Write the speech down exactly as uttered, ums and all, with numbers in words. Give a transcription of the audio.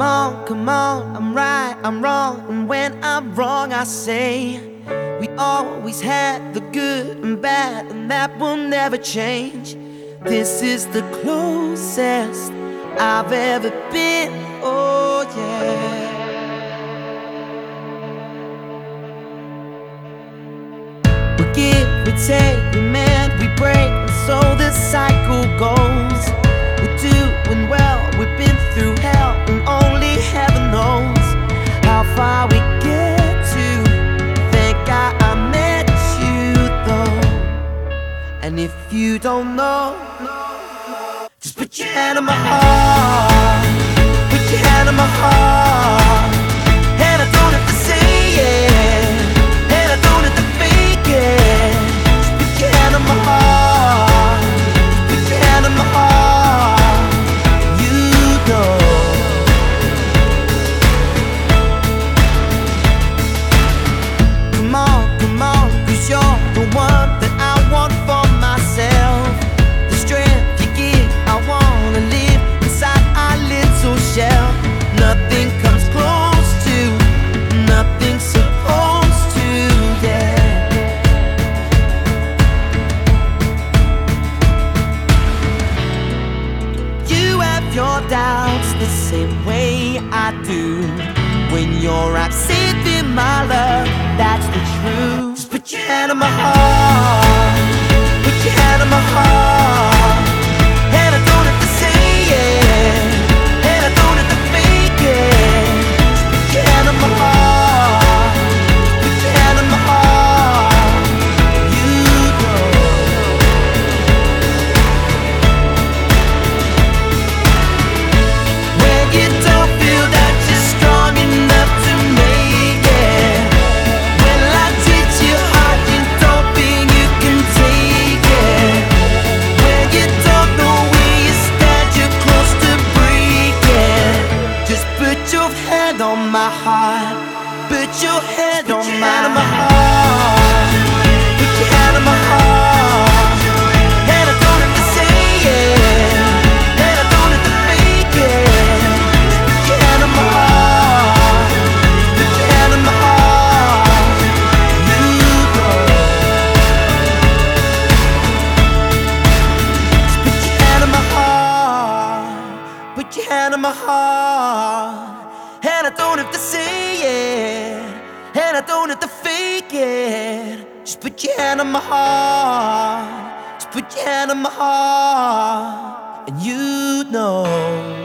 Come on, come on, I'm right, I'm wrong, and when I'm wrong I say we always had the good and bad, and that will never change. This is the closest I've ever been, oh yeah. We give, we take, we mend, we break, and so this cycle goes. We're doing well, we've been through hell, and only heaven knows how far we get to. Thank God I met you though. And if you don't know, just put your hand on my heart, put your hand on my heart. And I don't have to say it, and I don't have to fake it. Just put your hand on my heart, put your hand on my heart. You know. Come on, come on, 'cause you're the one that I want for myself. The strength you give, I wanna live inside our little shell. Nothing comes close to, nothing's supposed to, yeah. You have your doubts the same way I do. When you're absent in my love, that's the truth. Just put your hand on my heart, put your hand on my heart. And I don't have to say it, and I don't have to fake it. Just put your hand on my heart, put your hand on my heart. You know. When you don't feel that you're strong enough to make it, when life treats you hard, you don't think you can take it. When you don't know where you stand, you're close to breaking. Just put your hand on my heart, put your hand on my heart, put your hand on my heart. And I don't have to say it, and I don't have to fake it. Put your hand on my heart, put your hand on my heart. You know. Put your hand on my heart, put your hand on my heart. And I don't have to say it, and I don't have to fake it. Just put your hand on my heart, just put your hand on my heart, and you know.